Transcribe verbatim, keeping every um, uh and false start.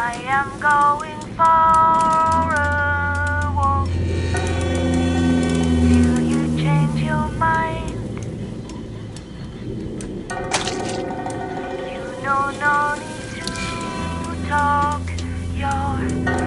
I am going for a walk. Till you change your mind. You know no need to talk. You're